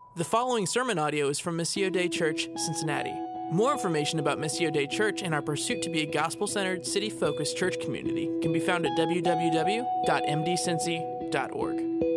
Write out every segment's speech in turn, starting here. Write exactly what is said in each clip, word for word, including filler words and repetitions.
The following sermon audio is from Missio Dei Church, Cincinnati. More information about Missio Dei Church and our pursuit to be a gospel-centered, city-focused church community can be found at w w w dot m d cincy dot org.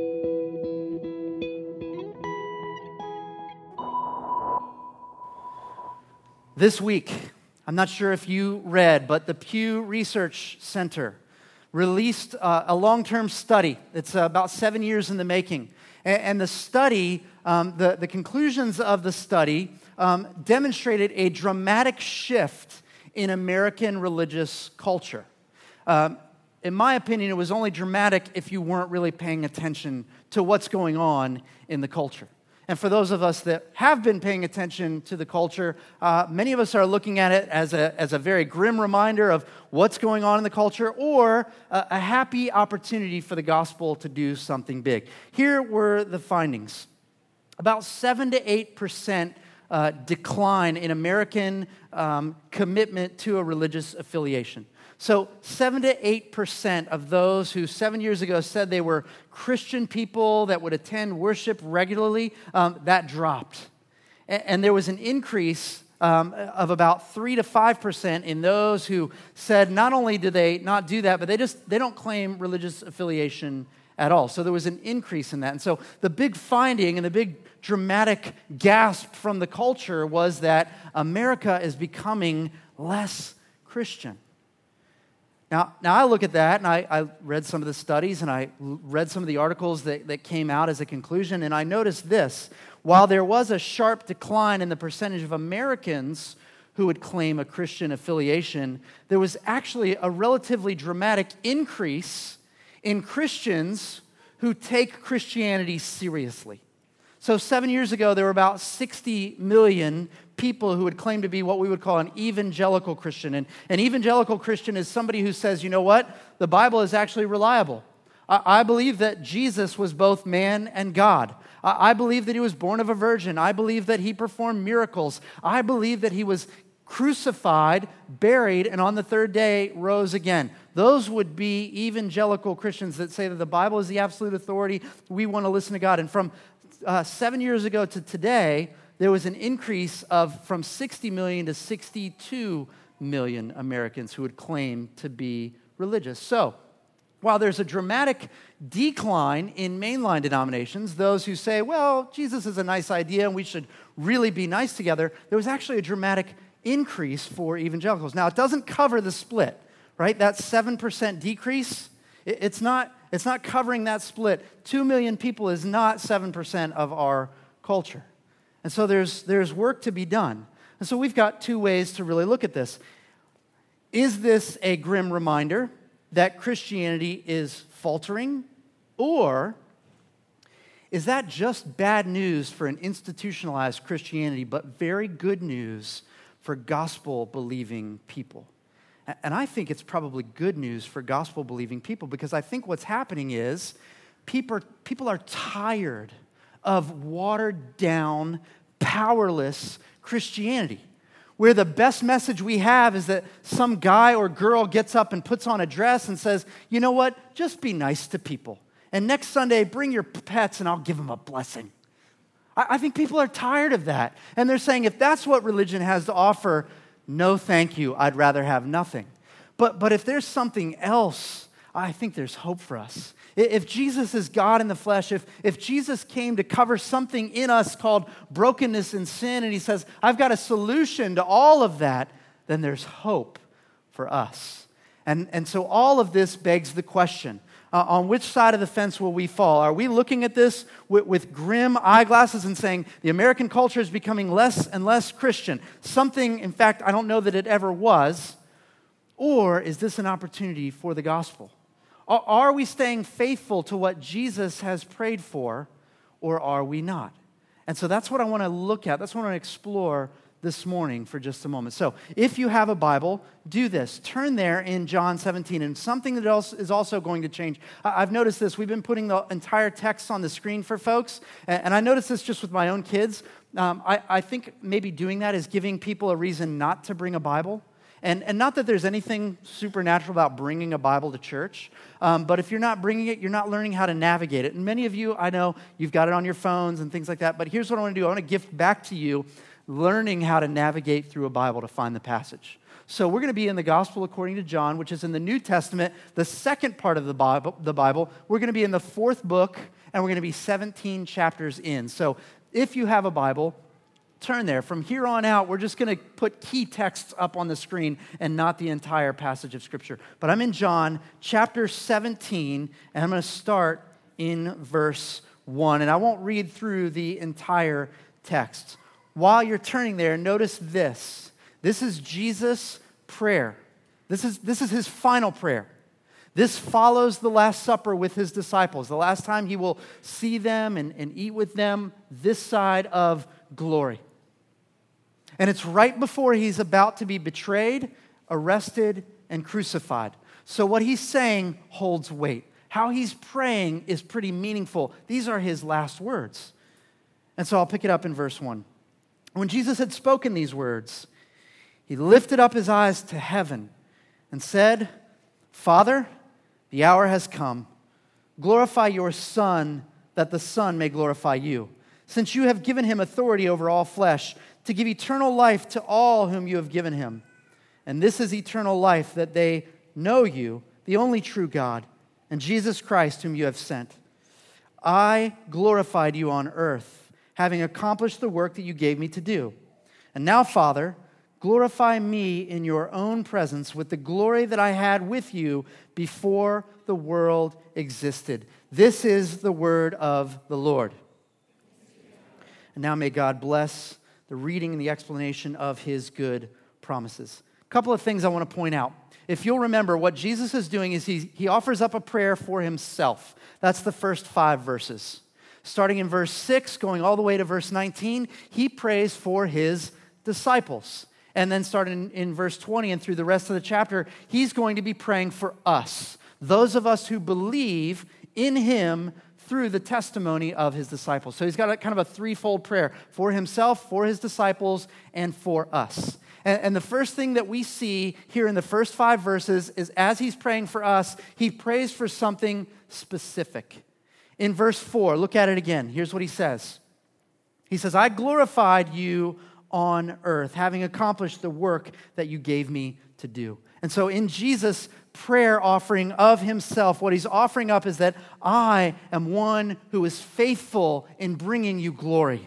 This week, I'm not sure if you read, but the Pew Research Center released uh, a long-term study. It's uh, about seven years in the making. And, and the study, um, the, the conclusions of the study um, demonstrated a dramatic shift in American religious culture. Um, in my opinion, it was only dramatic if you weren't really paying attention to what's going on in the culture. And for those of us that have been paying attention to the culture, uh, many of us are looking at it as a, as a very grim reminder of what's going on in the culture, or a, a happy opportunity for the gospel to do something big. Here were the findings. About seven to eight percent uh, decline in American um, commitment to a religious affiliation. So seven to eight percent of those who seven years ago said they were Christian people that would attend worship regularly, um, that dropped. And, and there was an increase um, of about three to five percent in those who said not only do they not do that, but they just they don't claim religious affiliation at all. So there was an increase in that. And so the big finding and the big dramatic gasp from the culture was that America is becoming less Christian. Now, now I look at that, and I, I read some of the studies, and I read some of the articles that, that came out as a conclusion, and I noticed this. While there was a sharp decline in the percentage of Americans who would claim a Christian affiliation, there was actually a relatively dramatic increase in Christians who take Christianity seriously. So seven years ago, there were about sixty million people who would claim to be what we would call an evangelical Christian. And an evangelical Christian is somebody who says, you know what? The Bible is actually reliable. I, I believe that Jesus was both man and God. I, I believe that he was born of a virgin. I believe that he performed miracles. I believe that he was crucified, buried, and on the third day rose again. Those would be evangelical Christians that say that the Bible is the absolute authority. We want to listen to God. And from uh, seven years ago to today, there was an increase of from sixty million to sixty-two million Americans who would claim to be religious. So, while there's a dramatic decline in mainline denominations, those who say, well, Jesus is a nice idea and we should really be nice together, there was actually a dramatic increase for evangelicals. Now, it doesn't cover the split, right? That seven percent decrease, it's not, it's not covering that split. Two million people is not seven percent of our culture. And so there's, there's work to be done. And so we've got two ways to really look at this. Is this a grim reminder that Christianity is faltering? Or is that just bad news for an institutionalized Christianity, but very good news for gospel-believing people? And I think it's probably good news for gospel-believing people, because I think what's happening is people are, people are tired of watered-down, powerless Christianity, where the best message we have is that some guy or girl gets up and puts on a dress and says, you know what, just be nice to people. And next Sunday, bring your pets and I'll give them a blessing. I, I think people are tired of that. And they're saying, if that's what religion has to offer, no thank you, I'd rather have nothing. But, but if there's something else, I think there's hope for us. If Jesus is God in the flesh, if, if Jesus came to cover something in us called brokenness and sin, and he says, I've got a solution to all of that, then there's hope for us. And, and so all of this begs the question, uh, on which side of the fence will we fall? Are we looking at this with, with grim eyeglasses and saying the American culture is becoming less and less Christian? Something, in fact, I don't know that it ever was. Or is this an opportunity for the gospel? Are we staying faithful to what Jesus has prayed for, or are we not? And so that's what I want to look at. That's what I want to explore this morning for just a moment. So if you have a Bible, do this. Turn there in John seventeen, and something that else is also going to change. I've noticed this. We've been putting the entire text on the screen for folks, and I noticed this just with my own kids. Um, I, I think maybe doing that is giving people a reason not to bring a Bible. And, and not that there's anything supernatural about bringing a Bible to church, um, but if you're not bringing it, you're not learning how to navigate it. And many of you, I know, you've got it on your phones and things like that, but here's what I want to do. I want to gift back to you learning how to navigate through a Bible to find the passage. So we're going to be in the Gospel according to John, which is in the New Testament, the second part of the Bible. The Bible. We're going to be in the fourth book, and we're going to be seventeen chapters in. So if you have a Bible, turn there. From here on out, we're just going to put key texts up on the screen and not the entire passage of Scripture. But I'm in John chapter seventeen, and I'm going to start in verse one. And I won't read through the entire text. While you're turning there, notice this. This is Jesus' prayer. This is, this is his final prayer. This follows the Last Supper with his disciples. The last time he will see them and, and eat with them this side of glory. And it's right before he's about to be betrayed, arrested, and crucified. So what he's saying holds weight. How he's praying is pretty meaningful. These are his last words. And so I'll pick it up in verse one. When Jesus had spoken these words, he lifted up his eyes to heaven and said, Father, the hour has come. Glorify your Son, that the Son may glorify you, since you have given him authority over all flesh, to give eternal life to all whom you have given him. And this is eternal life, that they know you, the only true God, and Jesus Christ, whom you have sent. I glorified you on earth, having accomplished the work that you gave me to do. And now, Father, glorify me in your own presence with the glory that I had with you before the world existed. This is the word of the Lord. And now may God bless the reading and the explanation of his good promises. A couple of things I want to point out. If you'll remember, what Jesus is doing is he, he offers up a prayer for himself. That's the first five verses. Starting in verse six, going all the way to verse nineteen, he prays for his disciples. And then starting in, in verse twenty and through the rest of the chapter, he's going to be praying for us, those of us who believe in him through the testimony of his disciples. So he's got a kind of a threefold prayer for himself, for his disciples, and for us. And, and the first thing that we see here in the first five verses is as he's praying for us, he prays for something specific. In verse four, look at it again. Here's what he says. He says, I glorified you on earth, having accomplished the work that you gave me to do. And so in Jesus' prayer offering of himself, what he's offering up is that I am one who is faithful in bringing you glory.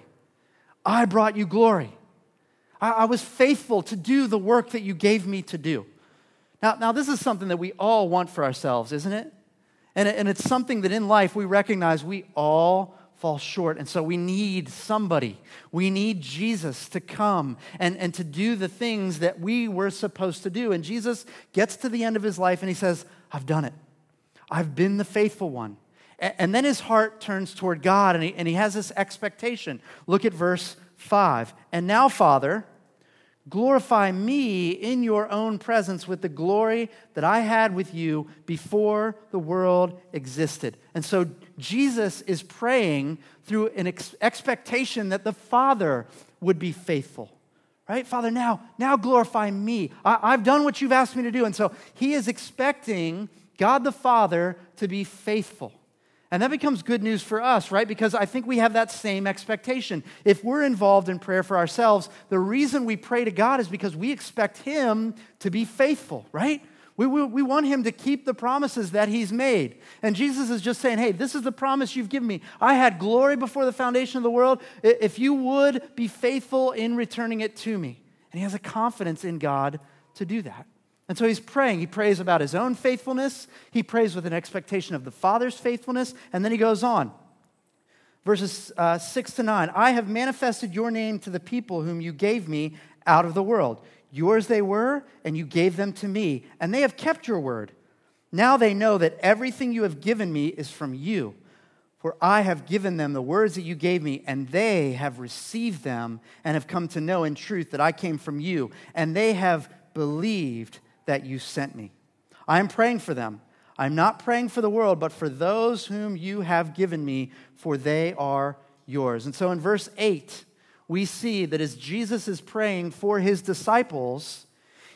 I brought you glory. I, I was faithful to do the work that you gave me to do. Now, now this is something that we all want for ourselves, isn't it? And, and it's something that in life we recognize we all fall short. And so we need somebody. We need Jesus to come and, and to do the things that we were supposed to do. And Jesus gets to the end of his life and he says, I've done it. I've been the faithful one. And, and then his heart turns toward God and he, and he has this expectation. Look at verse five. And now, Father, glorify me in your own presence with the glory that I had with you before the world existed. And so Jesus is praying through an ex- expectation that the Father would be faithful. Right? Father, now, now glorify me. I, I've done what you've asked me to do. And so he is expecting God the Father to be faithful. And that becomes good news for us, right? Because I think we have that same expectation. If we're involved in prayer for ourselves, the reason we pray to God is because we expect him to be faithful, right? We, we, we want him to keep the promises that he's made. And Jesus is just saying, hey, this is the promise you've given me. I had glory before the foundation of the world. If you would be faithful in returning it to me. And he has a confidence in God to do that. And so he's praying. He prays about his own faithfulness. He prays with an expectation of the Father's faithfulness. And then he goes on. Verses uh, six to nine. I have manifested your name to the people whom you gave me out of the world. Yours they were, and you gave them to me. And they have kept your word. Now they know that everything you have given me is from you. For I have given them the words that you gave me, and they have received them and have come to know in truth that I came from you. And they have believed that you sent me. I am praying for them. I'm not praying for the world, but for those whom you have given me, for they are yours. And so in verse eight, we see that as Jesus is praying for his disciples,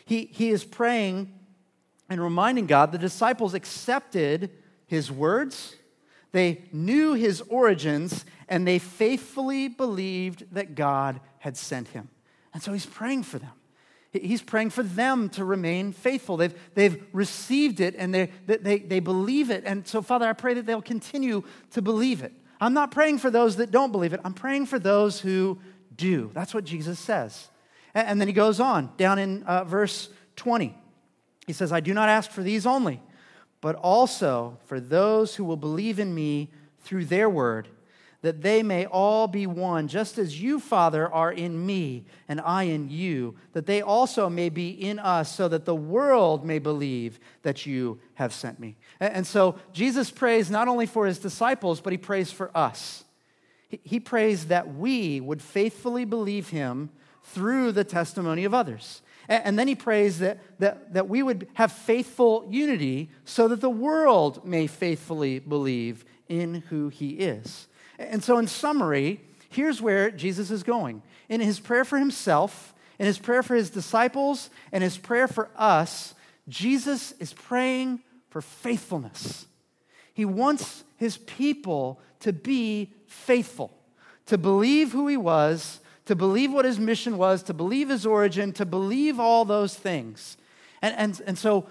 He, he is praying and reminding God the disciples accepted his words, they knew his origins, and they faithfully believed that God had sent him. And so he's praying for them. He's praying for them to remain faithful. They've, they've received it, and they, they, they believe it. And so, Father, I pray that they'll continue to believe it. I'm not praying for those that don't believe it. I'm praying for those who do. That's what Jesus says. And, and then he goes on, down in uh, verse twenty. He says, I do not ask for these only, but also for those who will believe in me through their word, that they may all be one, just as you, Father, are in me and I in you, that they also may be in us, so that the world may believe that you have sent me. And so Jesus prays not only for his disciples, but he prays for us. He prays that we would faithfully believe him through the testimony of others. And then he prays that, that, that we would have faithful unity so that the world may faithfully believe in who he is. And so in summary, here's where Jesus is going. In his prayer for himself, in his prayer for his disciples, and his prayer for us, Jesus is praying for faithfulness. He wants his people to be faithful, to believe who he was, to believe what his mission was, to believe his origin, to believe all those things. And, and, and so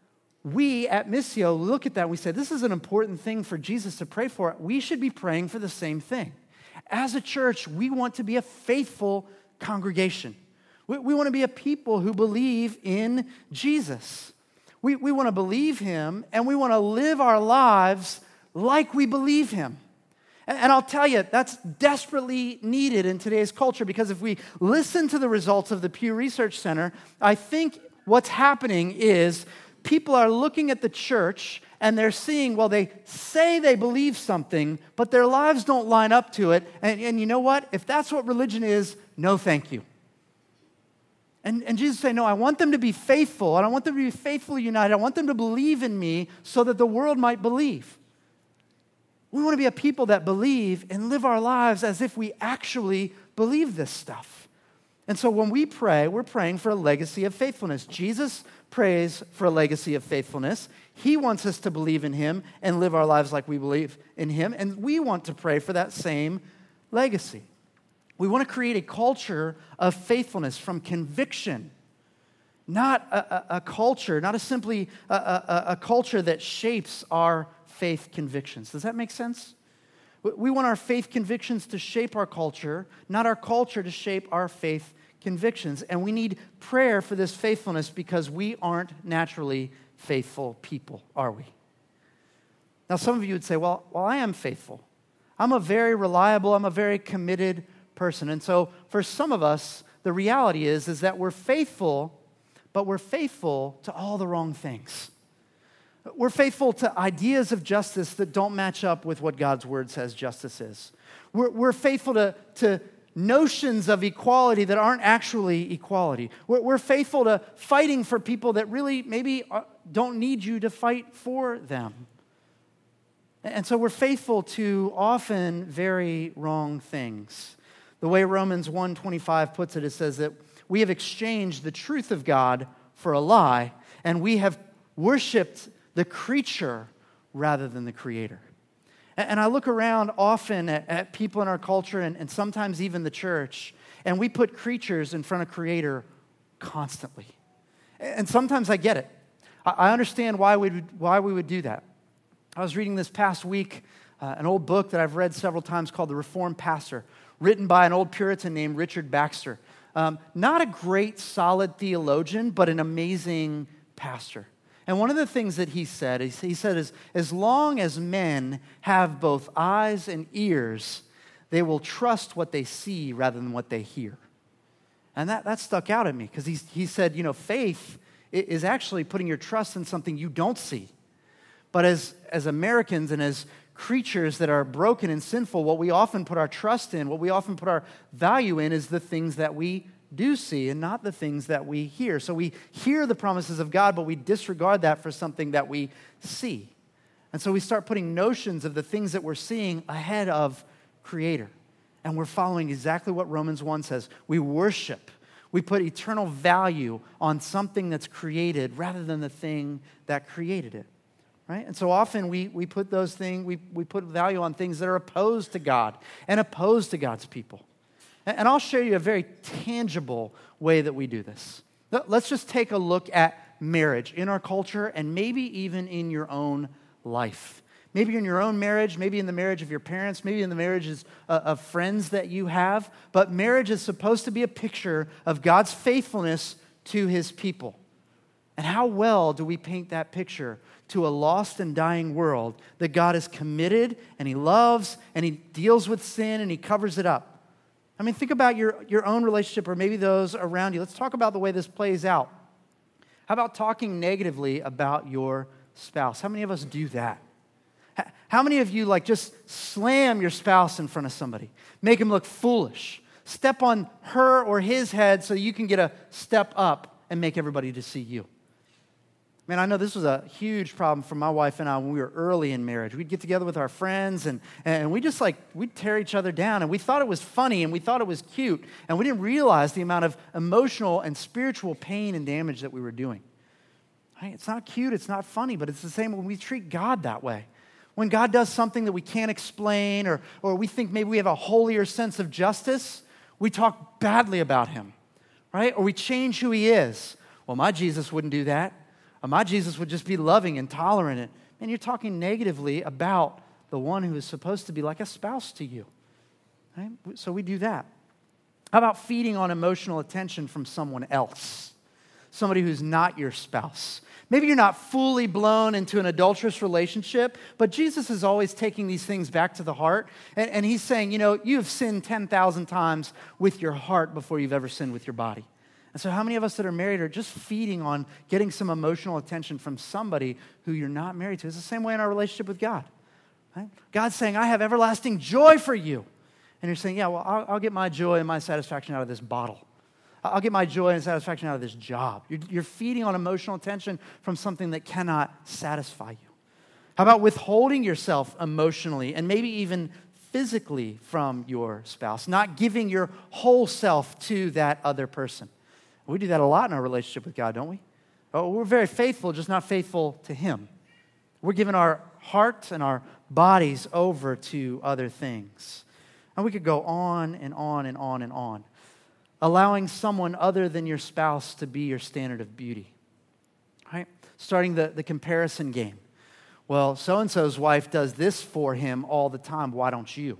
we at Missio look at that and we say, this is an important thing for Jesus to pray for. We should be praying for the same thing. As a church, we want to be a faithful congregation. We, we want to be a people who believe in Jesus. We, we want to believe him, and we want to live our lives like we believe him. And, and I'll tell you, that's desperately needed in today's culture, because if we listen to the results of the Pew Research Center, I think what's happening is people are looking at the church and they're seeing, well, they say they believe something, but their lives don't line up to it. And, and you know what? If that's what religion is, no thank you. And, and Jesus said, no, I want them to be faithful, and I want them to be faithfully united. I want them to believe in me so that the world might believe. We want to be a people that believe and live our lives as if we actually believe this stuff. And so when we pray, we're praying for a legacy of faithfulness. Jesus prays for a legacy of faithfulness. He wants us to believe in him and live our lives like we believe in him. And we want to pray for that same legacy. We want to create a culture of faithfulness from conviction, not a, a, a culture, not a simply a, a, a culture that shapes our faith convictions. Does that make sense? We want our faith convictions to shape our culture, not our culture to shape our faith convictions. And we need prayer for this faithfulness, because we aren't naturally faithful people, are we? Now, some of you would say, well, well, I am faithful. I'm a very reliable, I'm a very committed person. And so for some of us, the reality is, is that we're faithful, but we're faithful to all the wrong things. We're faithful to ideas of justice that don't match up with what God's word says justice is. We're, we're faithful to, to notions of equality that aren't actually equality. We're, we're faithful to fighting for people that really maybe don't need you to fight for them. And so we're faithful to often very wrong things. The way Romans one twenty-five puts it, it says that we have exchanged the truth of God for a lie, and we have worshiped the creature rather than the creator. And I look around often at, at people in our culture, and, and sometimes even the church, and we put creatures in front of creator constantly. And sometimes I get it. I, I understand why we would, why we would do that. I was reading this past week uh, an old book that I've read several times called The Reformed Pastor, written by an old Puritan named Richard Baxter. Um, not a great, solid theologian, but an amazing pastor. And one of the things that he said, he said, is as long as men have both eyes and ears, they will trust what they see rather than what they hear. And that, that stuck out at me, because he, he said, you know, faith is actually putting your trust in something you don't see. But as, as Americans and as creatures that are broken and sinful, what we often put our trust in, what we often put our value in, is the things that we do see and not the things that we hear. So we hear the promises of God, but we disregard that for something that we see. And so we start putting notions of the things that we're seeing ahead of Creator. And we're following exactly what Romans one says. We worship. We put eternal value on something that's created rather than the thing that created it, right? And so often we, we put those things, we, we put value on things that are opposed to God and opposed to God's people. And, and I'll show you a very tangible way that we do this. Let's just take a look at marriage in our culture and maybe even in your own life. Maybe in your own marriage, maybe in the marriage of your parents, maybe in the marriages of friends that you have. But marriage is supposed to be a picture of God's faithfulness to his people. And how well do we paint that picture to a lost and dying world that God is committed and he loves and he deals with sin and he covers it up? I mean, think about your, your own relationship or maybe those around you. Let's talk about the way this plays out. How about talking negatively about your spouse? How many of us do that? How many of you like just slam your spouse in front of somebody, make him look foolish, step on her or his head so you can get a step up and make everybody to see you? Man, I know this was a huge problem for my wife and I when we were early in marriage. We'd get together with our friends and, and we just like, we'd tear each other down and we thought it was funny and we thought it was cute and we didn't realize the amount of emotional and spiritual pain and damage that we were doing. Right? It's not cute, it's not funny, but it's the same when we treat God that way. When God does something that we can't explain or, or we think maybe we have a holier sense of justice, we talk badly about him, right? Or we change who he is. Well, my Jesus wouldn't do that. Or my Jesus would just be loving and tolerant. And you're talking negatively about the one who is supposed to be like a spouse to you, right? So we do that. How about feeding on emotional attention from someone else? Somebody who's not your spouse. Maybe you're not fully blown into an adulterous relationship, but Jesus is always taking these things back to the heart. And, and he's saying, you know, you have sinned ten thousand times with your heart before you've ever sinned with your body. And so how many of us that are married are just feeding on getting some emotional attention from somebody who you're not married to? It's the same way in our relationship with God. Right? God's saying, I have everlasting joy for you. And you're saying, yeah, well, I'll, I'll get my joy and my satisfaction out of this bottle. I'll get my joy and satisfaction out of this job. You're, you're feeding on emotional attention from something that cannot satisfy you. How about withholding yourself emotionally and maybe even physically from your spouse, not giving your whole self to that other person? We do that a lot in our relationship with God, don't we? Oh, we're very faithful, just not faithful to him. We're giving our hearts and our bodies over to other things. And we could go on and on and on and on. Allowing someone other than your spouse to be your standard of beauty, right? Starting the, the comparison game. Well, so-and-so's wife does this for him all the time. Why don't you?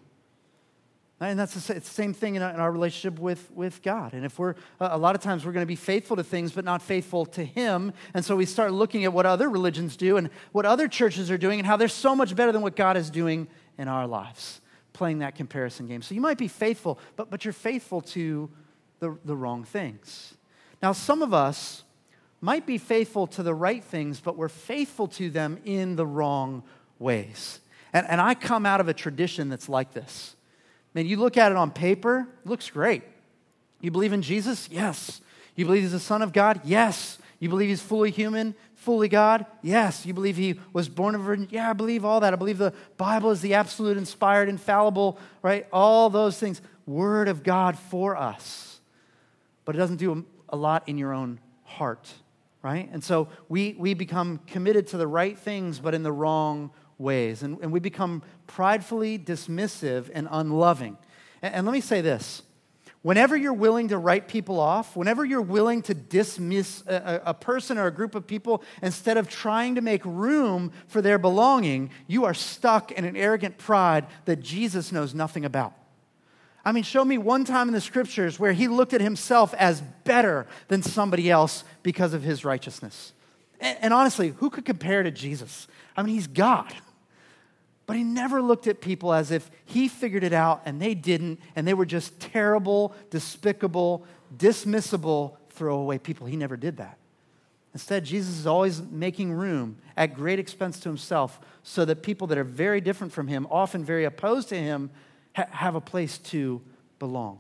And that's the, it's the same thing in our, in our relationship with, with God. And if we're, a lot of times we're going to be faithful to things, but not faithful to him. And so we start looking at what other religions do and what other churches are doing and how they're so much better than what God is doing in our lives, playing that comparison game. So you might be faithful, but, but you're faithful to The, the wrong things. Now, some of us might be faithful to the right things, but we're faithful to them in the wrong ways. And, and I come out of a tradition that's like this. Man, you look at it on paper, it looks great. You believe in Jesus? Yes. You believe he's the Son of God? Yes. You believe he's fully human, fully God? Yes. You believe he was born of a virgin? Yeah, I believe all that. I believe the Bible is the absolute, inspired, infallible, right? All those things. Word of God for us. But it doesn't do a lot in your own heart, right? And so we we become committed to the right things, but in the wrong ways. And, and we become pridefully dismissive and unloving. And, and let me say this. Whenever you're willing to write people off, whenever you're willing to dismiss a, a person or a group of people instead of trying to make room for their belonging, you are stuck in an arrogant pride that Jesus knows nothing about. I mean, show me one time in the scriptures where he looked at himself as better than somebody else because of his righteousness. And, and honestly, who could compare to Jesus? I mean, he's God. But he never looked at people as if he figured it out and they didn't, and they were just terrible, despicable, dismissible, throwaway people. He never did that. Instead, Jesus is always making room at great expense to himself so that people that are very different from him, often very opposed to him, have a place to belong.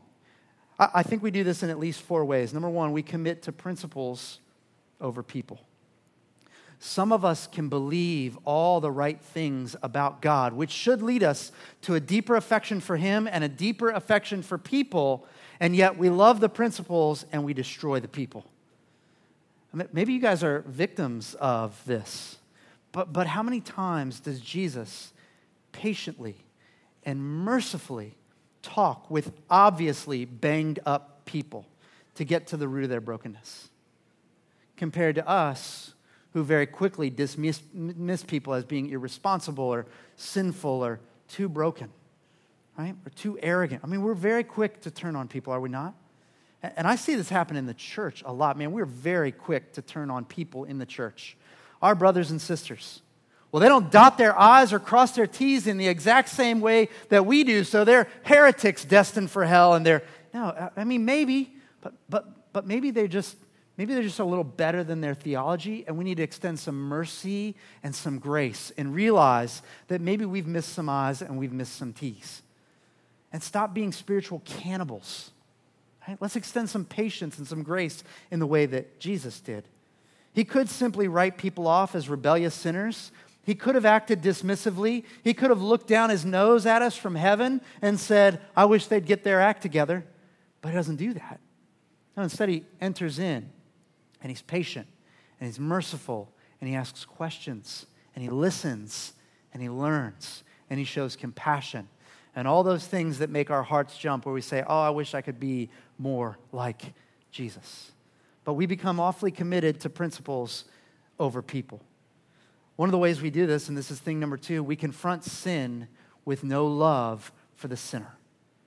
I think we do this in at least four ways. Number one, we commit to principles over people. some of us can believe all the right things about God, which should lead us to a deeper affection for Him and a deeper affection for people, and yet we love the principles and we destroy the people. Maybe you guys are victims of this, but, but how many times does Jesus patiently and mercifully talk with obviously banged up people to get to the root of their brokenness, compared to us who very quickly dismiss miss people as being irresponsible or sinful or too broken, right? Or too arrogant. I mean, we're very quick to turn on people, are we not? And I see this happen in the church a lot. Man, we're very quick to turn on people in the church. Our brothers and sisters. Well, they don't dot their I's or cross their T's in the exact same way that we do, so they're heretics destined for hell, and they're, no, I mean, maybe, but but but maybe they're just, maybe they're just a little better than their theology, and we need to extend some mercy and some grace and realize that maybe we've missed some I's and we've missed some T's. And stop being spiritual cannibals. Right? Let's extend some patience and some grace in the way that Jesus did. He could simply write people off as rebellious sinners. He could have acted dismissively. He could have looked down his nose at us from heaven and said, I wish they'd get their act together. But he doesn't do that. No, instead he enters in, and he's patient, and he's merciful, and he asks questions, and he listens, and he learns, and he shows compassion. And all those things that make our hearts jump where we say, oh, I wish I could be more like Jesus. But we become awfully committed to principles over people. One of the ways we do this, and this is thing number two, we confront sin with no love for the sinner.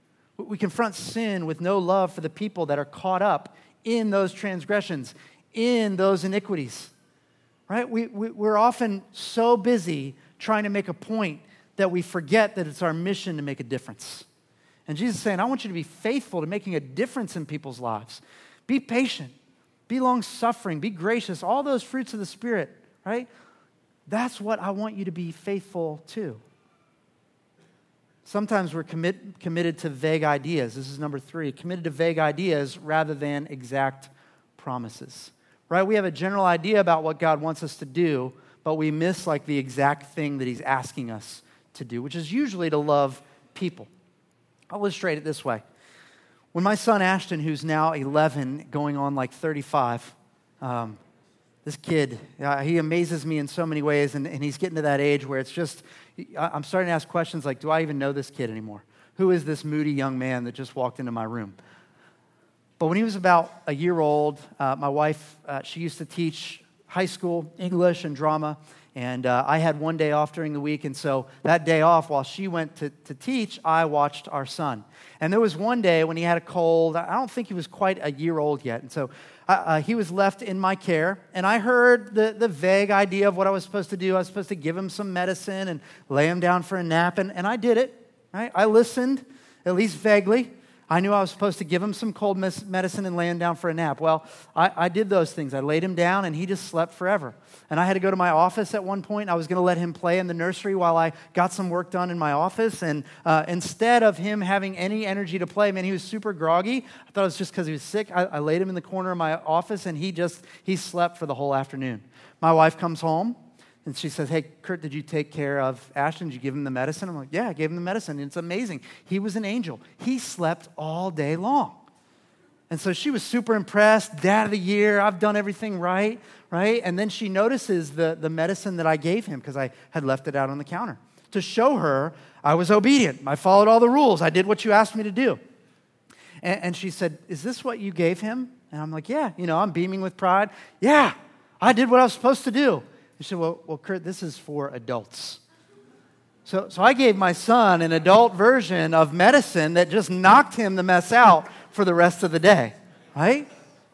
We confront sin with no love for the people that are caught up in those transgressions, in those iniquities. Right? We, we, we're often so busy trying to make a point that we forget that it's our mission to make a difference. And Jesus is saying, I want you to be faithful to making a difference in people's lives. Be patient. Be long-suffering. Be gracious. All those fruits of the Spirit, right? That's what I want you to be faithful to. Sometimes we're commit, committed to vague ideas. This is number three. Committed to vague ideas rather than exact promises. Right? We have a general idea about what God wants us to do, but we miss like the exact thing that He's asking us to do, which is usually to love people. I'll illustrate it this way. When my son Ashton, who's now eleven, going on like thirty-five, um, this kid, uh, he amazes me in so many ways, and, and he's getting to that age where it's just, I'm starting to ask questions like, do I even know this kid anymore? Who is this moody young man that just walked into my room? But when he was about a year old, uh, my wife, uh, she used to teach high school English and drama, and uh, I had one day off during the week, and so that day off, while she went to, to teach, I watched our son. And there was one day when he had a cold. I don't think he was quite a year old yet, and so uh, uh, he was left in my care, and I heard the, the vague idea of what I was supposed to do. I was supposed to give him some medicine and lay him down for a nap, and, and I did it. Right? I listened, at least vaguely. I knew I was supposed to give him some cold medicine and lay him down for a nap. Well, I, I did those things. I laid him down, and he just slept forever. And I had to go to my office at one point. I was going to let him play in the nursery while I got some work done in my office. And uh, instead of him having any energy to play, man, he was super groggy. I thought it was just because he was sick. I, I laid him in the corner of my office, and he just, he slept for the whole afternoon. My wife comes home. And she says, hey, Kurt, did you take care of Ashton? Did you give him the medicine? I'm like, yeah, I gave him the medicine. And it's amazing. He was an angel. He slept all day long. And so she was super impressed. Dad of the year. I've done everything right, right? And then she notices the, the medicine that I gave him because I had left it out on the counter. To show her I was obedient. I followed all the rules. I did what you asked me to do. And, and she said, is this what you gave him? And I'm like, yeah. You know, I'm beaming with pride. Yeah, I did what I was supposed to do. He said, well, well, Kurt, this is for adults. So, so I gave my son an adult version of medicine that just knocked him the mess out for the rest of the day, right?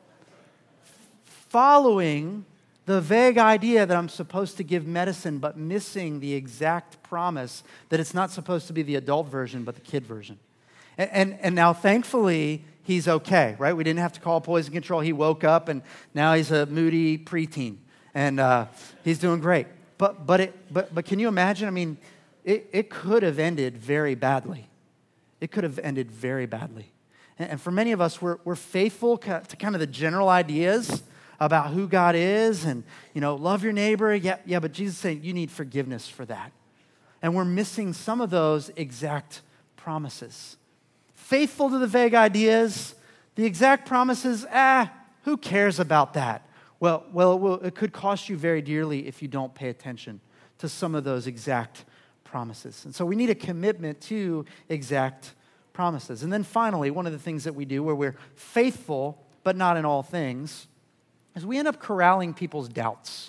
Following the vague idea that I'm supposed to give medicine, but missing the exact promise that it's not supposed to be the adult version, but the kid version. And, and, and now, thankfully, he's okay, right? We didn't have to call poison control. He woke up, and now he's a moody preteen. And uh, he's doing great. But but it but but can you imagine? I mean, it, it could have ended very badly. It could have ended very badly. And, and for many of us, we're we're faithful to kind of the general ideas about who God is and, you know, love your neighbor. Yeah, yeah, but Jesus is saying you need forgiveness for that. And we're missing some of those exact promises. Faithful to the vague ideas, the exact promises, ah, who cares about that? Well, well, it, will, it could cost you very dearly if you don't pay attention to some of those exact promises. And so we need a commitment to exact promises. And then finally, one of the things that we do where we're faithful, but not in all things, is we end up corralling people's doubts.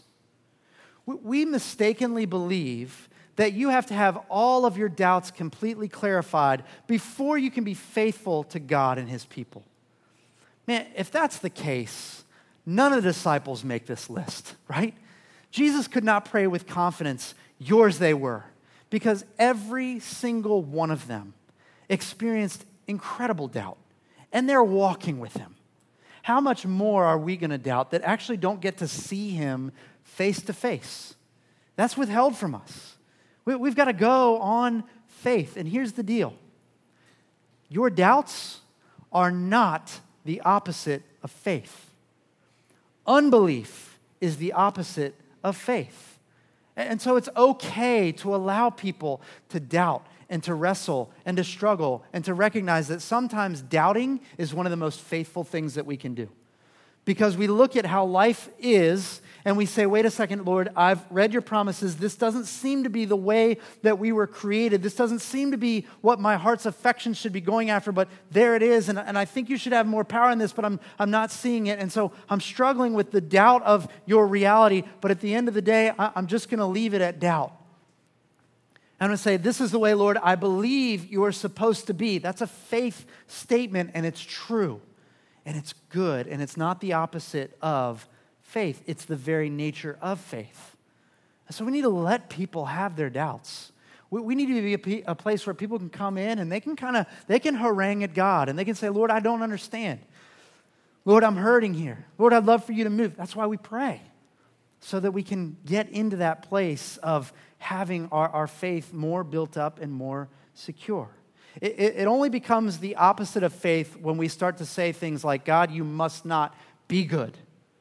We mistakenly believe that you have to have all of your doubts completely clarified before you can be faithful to God and his people. Man, if that's the case, none of the disciples make this list, right? Jesus could not pray with confidence, yours they were, because every single one of them experienced incredible doubt, and they're walking with him. How much more are we going to doubt that actually don't get to see him face to face? That's withheld from us. We've got to go on faith. And here's the deal. Your doubts are not the opposite of faith. Unbelief is the opposite of faith. And so it's okay to allow people to doubt and to wrestle and to struggle and to recognize that sometimes doubting is one of the most faithful things that we can do. Because we look at how life is and we say, wait a second, Lord, I've read your promises. This doesn't seem to be the way that we were created. This doesn't seem to be what my heart's affection should be going after, but there it is. And, and I think you should have more power in this, but I'm, I'm not seeing it. And so I'm struggling with the doubt of your reality. But at the end of the day, I, I'm just going to leave it at doubt. I'm going to say, this is the way, Lord, I believe you are supposed to be. That's a faith statement, and it's true. And it's good, and it's not the opposite of faith. It's the very nature of faith. So we need to let people have their doubts. We, we need to be a, a place where people can come in and they can kind of, they can harangue at God, and they can say, Lord, I don't understand. Lord, I'm hurting here. Lord, I'd love for you to move. That's why we pray, so that we can get into that place of having our, our faith more built up and more secure. It, it, it only becomes the opposite of faith when we start to say things like, God, you must not be good,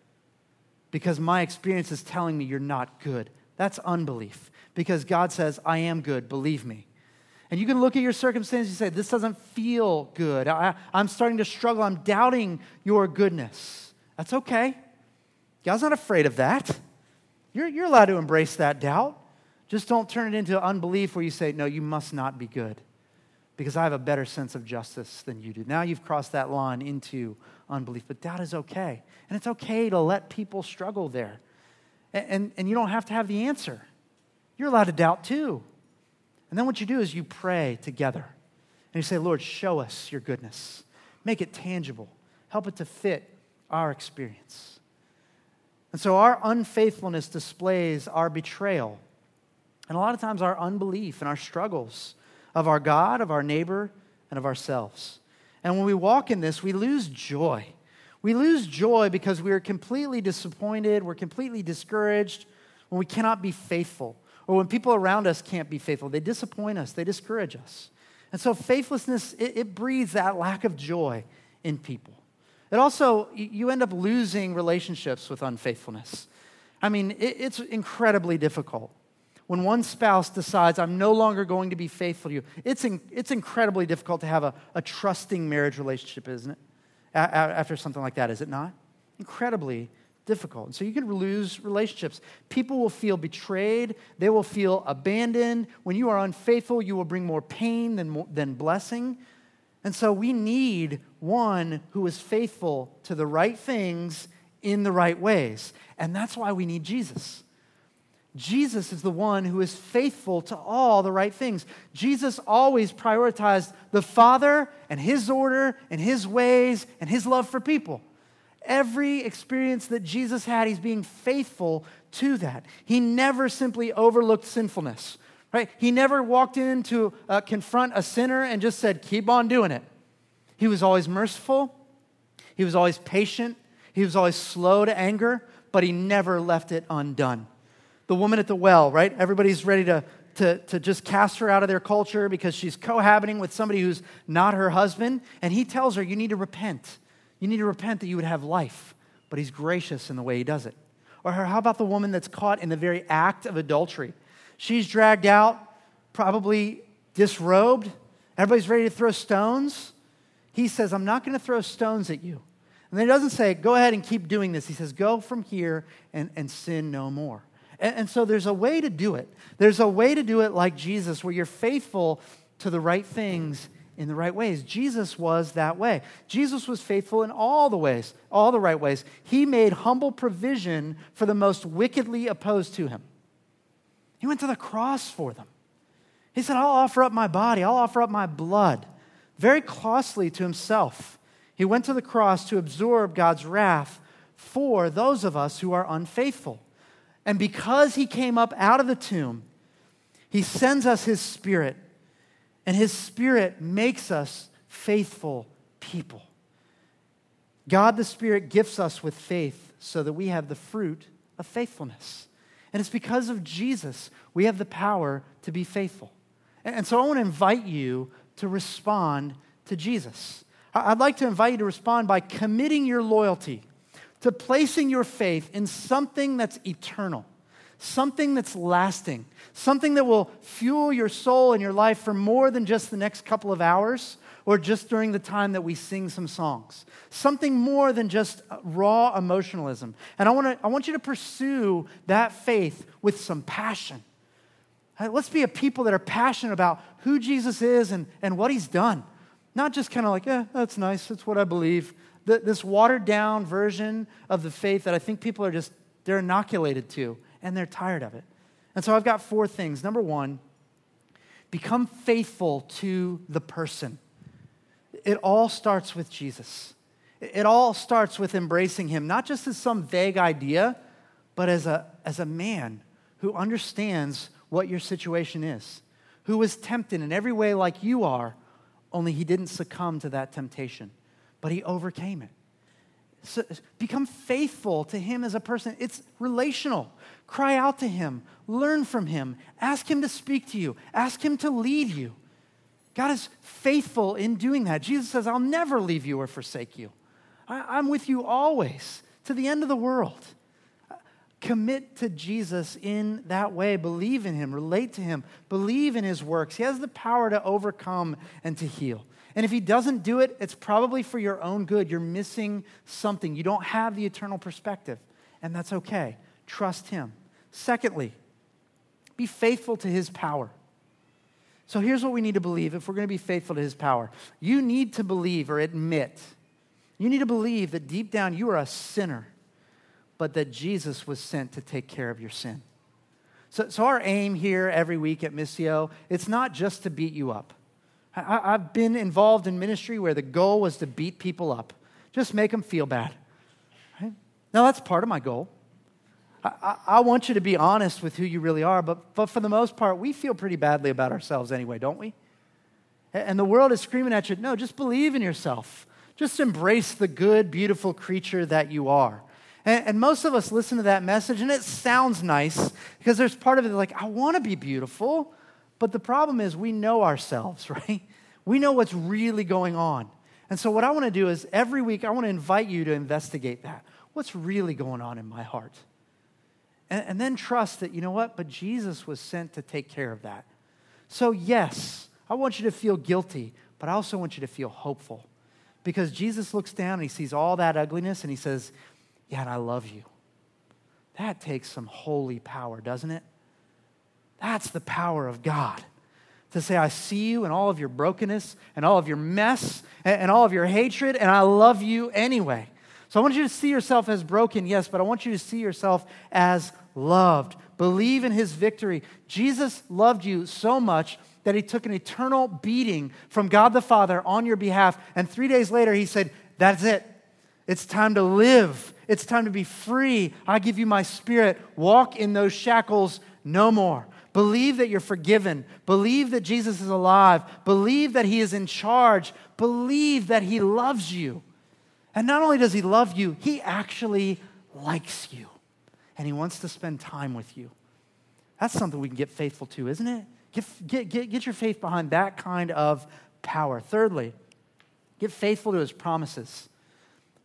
because my experience is telling me you're not good. That's unbelief, because God says, I am good, believe me. And you can look at your circumstances and say, this doesn't feel good. I, I'm starting to struggle. I'm doubting your goodness. That's okay. God's not afraid of that. You're, you're allowed to embrace that doubt. Just don't turn it into unbelief where you say, no, you must not be good, because I have a better sense of justice than you do. Now you've crossed that line into unbelief, but doubt is okay. And it's okay to let people struggle there. And, and, and you don't have to have the answer. You're allowed to doubt too. And then what you do is you pray together. And you say, Lord, show us your goodness. Make it tangible. Help it to fit our experience. And so our unfaithfulness displays our betrayal. And a lot of times our unbelief and our struggles of our God, of our neighbor, and of ourselves. And when we walk in this, we lose joy. We lose joy because we are completely disappointed, we're completely discouraged when we cannot be faithful, or when people around us can't be faithful. They disappoint us, they discourage us. And so faithlessness, it, it breeds that lack of joy in people. It also, you end up losing relationships with unfaithfulness. I mean, it, it's incredibly difficult. When one spouse decides, I'm no longer going to be faithful to you, it's in, it's incredibly difficult to have a, a trusting marriage relationship, isn't it? A- after something like that, is it not? Incredibly difficult. And so you can lose relationships. People will feel betrayed. They will feel abandoned. When you are unfaithful, you will bring more pain than, than blessing. And so we need one who is faithful to the right things in the right ways. And that's why we need Jesus. Jesus is the one who is faithful to all the right things. Jesus always prioritized the Father and his order and his ways and his love for people. Every experience that Jesus had, he's being faithful to that. He never simply overlooked sinfulness, right? He never walked in to uh, confront a sinner and just said, keep on doing it. He was always merciful. He was always patient. He was always slow to anger, but he never left it undone. The woman at the well, right? Everybody's ready to, to, to just cast her out of their culture because she's cohabiting with somebody who's not her husband. And he tells her, you need to repent. You need to repent that you would have life. but he's gracious in the way he does it. Or how about the woman that's caught in the very act of adultery? She's dragged out, probably disrobed. Everybody's ready to throw stones. He says, I'm not going to throw stones at you. And then he doesn't say, go ahead and keep doing this. He says, go from here and, and sin no more. And, and so there's a way to do it. There's a way to do it like Jesus, where you're faithful to the right things in the right ways. Jesus was that way. Jesus was faithful in all the ways, all the right ways. He made humble provision for the most wickedly opposed to him. He went to the cross for them. He said, I'll offer up my body. I'll offer up my blood. Very costly to himself. He went to the cross to absorb God's wrath for those of us who are unfaithful. And because he came up out of the tomb, he sends us his Spirit. And his Spirit makes us faithful people. God the Spirit gifts us with faith so that we have the fruit of faithfulness. And it's because of Jesus we have the power to be faithful. And so I want to invite you to respond to Jesus. I'd like to invite you to respond by committing your loyalty to placing your faith in something that's eternal, something that's lasting, something that will fuel your soul and your life for more than just the next couple of hours or just during the time that we sing some songs. Something more than just raw emotionalism. And I want to I want you to pursue that faith with some passion. Let's be a people that are passionate about who Jesus is and, and what he's done. Not just kind of like, yeah, that's nice, that's what I believe. The, this watered-down version of the faith that I think people are just, they're inoculated to, and they're tired of it. And so I've got four things. Number one, become faithful to the person. It all starts with Jesus. It all starts with embracing him, not just as some vague idea, but as a, as a man who understands what your situation is, who was tempted in every way like you are, only he didn't succumb to that temptation, but he overcame it. So become faithful to him as a person. It's relational. Cry out to him. Learn from him. Ask him to speak to you. Ask him to lead you. God is faithful in doing that. Jesus says, I'll never leave you or forsake you. I, I'm with you always to the end of the world. Commit to Jesus in that way. Believe in him. Relate to him. Believe in his works. He has the power to overcome and to heal. And if he doesn't do it, it's probably for your own good. You're missing something. You don't have the eternal perspective. And that's okay. Trust him. Secondly, be faithful to his power. So here's what we need to believe if we're going to be faithful to his power. You need to believe or admit. You need to believe that deep down you are a sinner, but that Jesus was sent to take care of your sin. So, so our aim here every week at Missio, it's not just to beat you up. I, I've been involved in ministry where the goal was to beat people up. Just make them feel bad. Right? Now, that's part of my goal. I, I, I want you to be honest with who you really are, but, but for the most part, we feel pretty badly about ourselves anyway, don't we? And the world is screaming at you, no, just believe in yourself. Just embrace the good, beautiful creature that you are. And, and most of us listen to that message, and it sounds nice because there's part of it like, I want to be beautiful. But the problem is we know ourselves, right? We know what's really going on. And so what I want to do is every week I want to invite you to investigate that. What's really going on in my heart? And, and then trust that, you know what? But Jesus was sent to take care of that. So yes, I want you to feel guilty, but I also want you to feel hopeful. Because Jesus looks down and he sees all that ugliness and he says, yeah, and I love you. That takes some holy power, doesn't it? That's the power of God. To say, I see you and all of your brokenness and all of your mess and, and all of your hatred, and I love you anyway. So I want you to see yourself as broken, yes, but I want you to see yourself as loved. Believe in his victory. Jesus loved you so much that he took an eternal beating from God the Father on your behalf, and three days later he said, that's it. It's time to live. It's time to be free. I give you my Spirit. Walk in those shackles no more. Believe that you're forgiven. Believe that Jesus is alive. Believe that he is in charge. Believe that he loves you. And not only does he love you, he actually likes you. And he wants to spend time with you. That's something we can get faithful to, isn't it? Get, get, get, get your faith behind that kind of power. Thirdly, get faithful to his promises.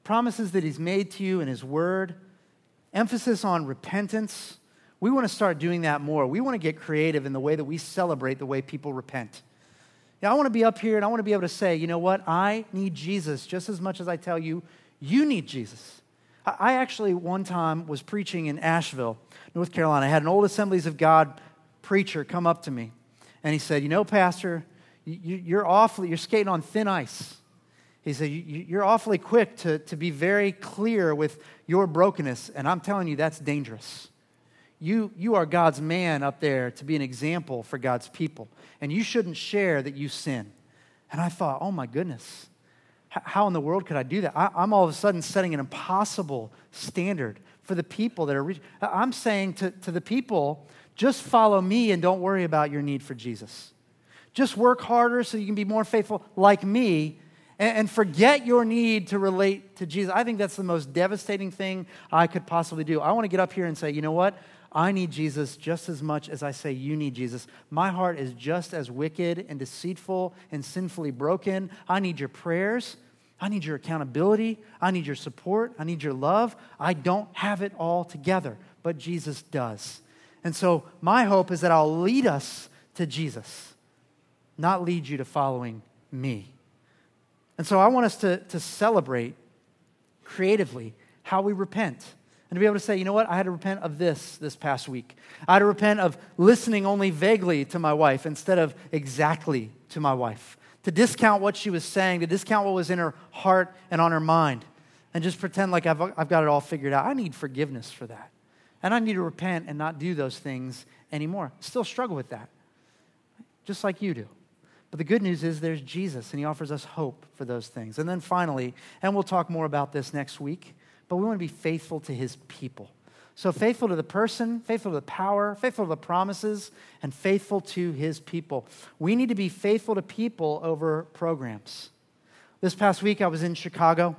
promises that he's made to you in his word, emphasis on repentance. We want to start doing that more. We want to get creative in the way that we celebrate the way people repent. Yeah, I want to be up here and I want to be able to say, you know what? I need Jesus just as much as I tell you, you need Jesus. I actually one time was preaching in Asheville, North Carolina. I had an old Assemblies of God preacher come up to me and he said, you know, Pastor, you're awfully, you're skating on thin ice. He said, you're awfully quick to, to be very clear with your brokenness, and I'm telling you, that's dangerous. You, you are God's man up there to be an example for God's people, and you shouldn't share that you sin. And I thought, oh my goodness, how in the world could I do that? I, I'm all of a sudden setting an impossible standard for the people that are reaching. I'm saying to, to the people, just follow me and don't worry about your need for Jesus. Just work harder so you can be more faithful like me, and forget your need to relate to Jesus. I think that's the most devastating thing I could possibly do. I want to get up here and say, you know what? I need Jesus just as much as I say you need Jesus. My heart is just as wicked and deceitful and sinfully broken. I need your prayers. I need your accountability. I need your support. I need your love. I don't have it all together, but Jesus does. And so my hope is that I'll lead us to Jesus, not lead you to following me. And so I want us to, to celebrate creatively how we repent. And to be able to say, you know what, I had to repent of this this past week. I had to repent of listening only vaguely to my wife instead of exactly to my wife. To discount what she was saying, to discount what was in her heart and on her mind. And just pretend like I've, I've got it all figured out. I need forgiveness for that. And I need to repent and not do those things anymore. Still struggle with that, just like you do. But the good news is there's Jesus, and he offers us hope for those things. And then finally, and we'll talk more about this next week, but we want to be faithful to his people. So faithful to the person, faithful to the power, faithful to the promises, and faithful to his people. We need to be faithful to people over programs. This past week, I was in Chicago.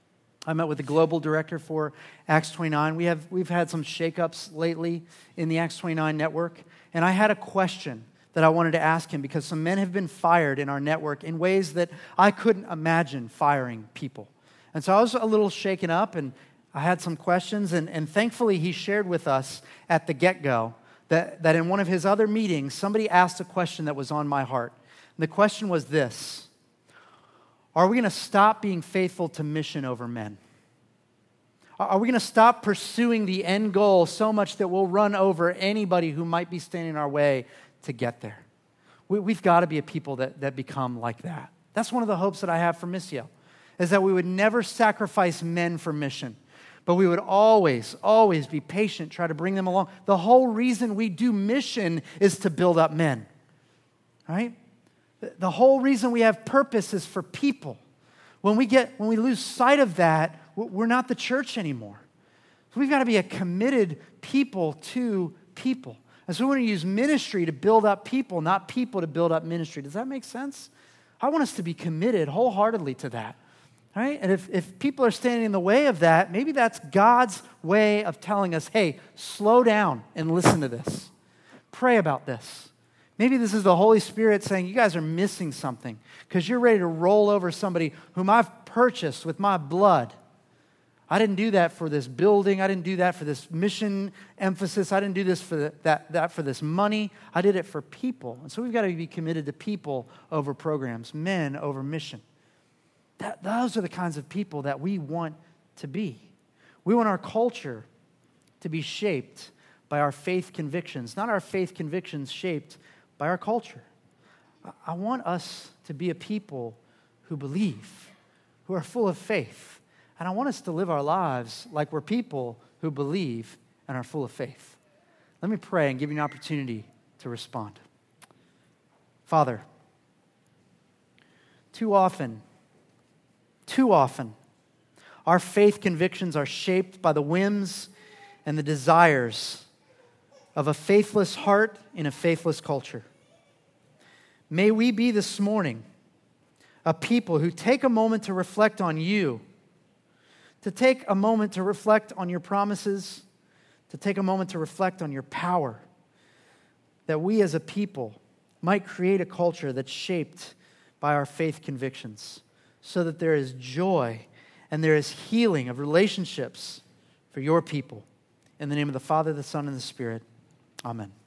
I met with the global director for Acts twenty-nine. We have, we've had some shakeups lately in the Acts twenty-nine network, and I had a question that I wanted to ask him because some men have been fired in our network in ways that I couldn't imagine firing people. And so I was a little shaken up, and I had some questions, and, and thankfully he shared with us at the get-go that, that in one of his other meetings, somebody asked a question that was on my heart. And the question was this: are we going to stop being faithful to mission over men? Are we going to stop pursuing the end goal so much that we'll run over anybody who might be standing in our way to get there? We, we've got to be a people that, that become like that. That's one of the hopes that I have for Missio, is that we would never sacrifice men for mission, but we would always, always be patient, try to bring them along. The whole reason we do mission is to build up men, right? The whole reason we have purpose is for people. When we get, when we lose sight of that, we're not the church anymore. So we've got to be a committed people to people. And so we want to use ministry to build up people, not people to build up ministry. Does that make sense? I want us to be committed wholeheartedly to that. Right? And if, if people are standing in the way of that, maybe that's God's way of telling us, hey, slow down and listen to this. Pray about this. Maybe this is the Holy Spirit saying, you guys are missing something because you're ready to roll over somebody whom I've purchased with my blood. I didn't do that for this building. I didn't do that for this mission emphasis. I didn't do this for the, that, that for this money. I did it for people. And so we've got to be committed to people over programs, men over mission. That, those are the kinds of people that we want to be. We want our culture to be shaped by our faith convictions, not our faith convictions shaped by our culture. I want us to be a people who believe, who are full of faith. And I want us to live our lives like we're people who believe and are full of faith. Let me pray and give you an opportunity to respond. Father, too often, too often, our faith convictions are shaped by the whims and the desires of a faithless heart in a faithless culture. May we be this morning a people who take a moment to reflect on you, to take a moment to reflect on your promises, to take a moment to reflect on your power, that we as a people might create a culture that's shaped by our faith convictions, so that there is joy and there is healing of relationships for your people. In the name of the Father, the Son, and the Spirit, amen.